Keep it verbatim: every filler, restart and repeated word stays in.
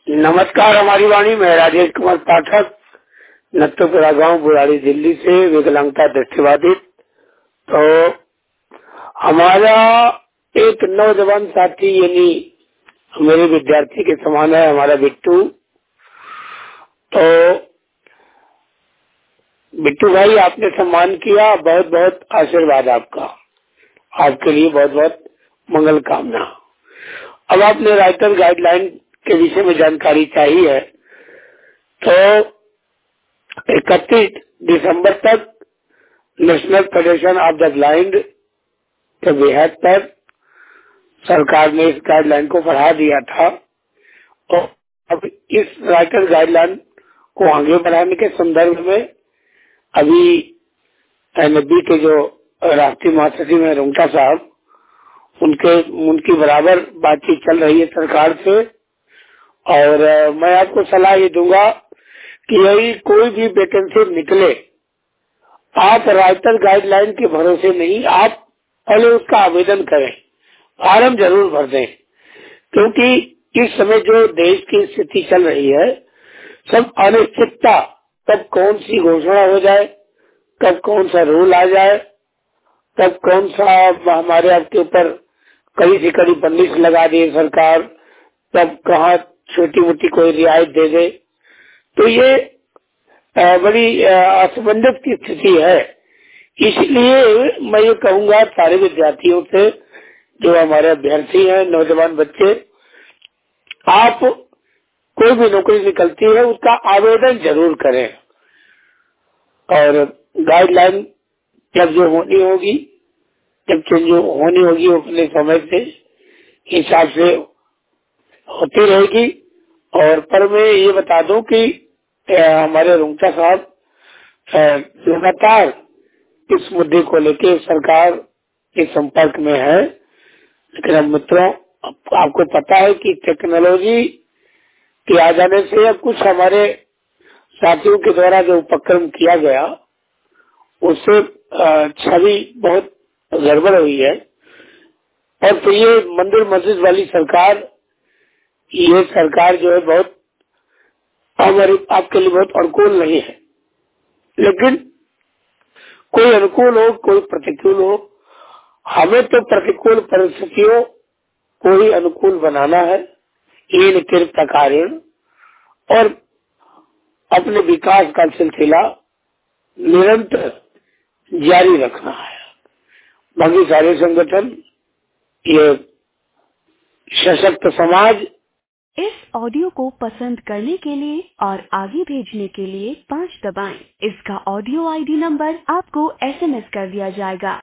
नमस्कार। हमारी वाणी में राजेश कुमार पाठक, नत्तोपुरा गांव, बुराड़ी, दिल्ली से, विकलांगता दृष्टिबाधित। तो हमारा एक नौजवान साथी यानी मेरे विद्यार्थी के समान है हमारा बिट्टू। तो बिट्टू भाई, आपने सम्मान किया, बहुत बहुत आशीर्वाद आपका, आपके लिए बहुत बहुत मंगल कामना। अब आपने राइटर गाइडलाइन के विषय में जानकारी चाहिए है, तो इकतीस दिसंबर तक national federation of the blind के बेहद पर सरकार ने इस गाइडलाइन को बढ़ा दिया था और अब इस राइटर गाइडलाइन को आगे बढ़ाने के संदर्भ में अभी एनबी के जो राष्ट्रीय महासचिव हैं रुंगटा साहब, उनके उनकी बराबर बातचीत चल रही है सरकार से। और आ, मैं आपको सलाह ये दूंगा कि यही कोई भी वैकेंसी निकले, आप राइटर गाइडलाइन के भरोसे नहीं, आप पहले उसका आवेदन करें, फॉर्म जरूर भर दें, क्योंकि इस समय जो देश की स्थिति चल रही है, सब अनिश्चितता, कब कौन सी घोषणा हो जाए, कब कौन सा रूल आ जाए, कब कौन सा हमारे आपके ऊपर कड़ी से कड़ी बंदिश लगा दी सरकार, तब कहाँ छोटी मोटी कोई रियायत दे दे। तो ये अ, बड़ी अ, असमंजस की स्थिति है। इसलिए मैं ये कहूंगा सारे विद्यार्थियों से, जो हमारे अभ्यर्थी हैं, नौजवान बच्चे, आप कोई भी नौकरी निकलती है उसका आवेदन जरूर करें और गाइडलाइन जब जो होनी होगी, जब चेंज होनी होगी, वो अपने समय से हिसाब से होती रहेगी। और पर मैं ये बता दूं कि अ, हमारे रुंगटा साहब अ, लगातार इस मुद्दे को लेकर सरकार के संपर्क में है। लेकिन अब मित्रों, आप- आपको पता है कि टेक्नोलॉजी के आ जाने से अब कुछ हमारे साथियों के द्वारा जो उपक्रम किया गया, उससे अ, छवि बहुत गड़बड़ हुई है। और तो ये मंदिर मस्जिद वाली सरकार, ये सरकार जो है बहुत हमारे आपके लिए बहुत अनुकूल नहीं है। लेकिन कोई अनुकूल हो, कोई प्रतिकूल हो, हमें तो प्रतिकूल परिस्थितियों को ही अनुकूल बनाना है, इन कृपा कार्य, और अपने विकास का सिलसिला निरंतर जारी रखना है। बाकी सारे संगठन, ये सशक्त समाज। इस ऑडियो को पसंद करने के लिए और आगे भेजने के लिए पाँच दबाएं। इसका ऑडियो आईडी नंबर आपको एसएमएस कर दिया जाएगा।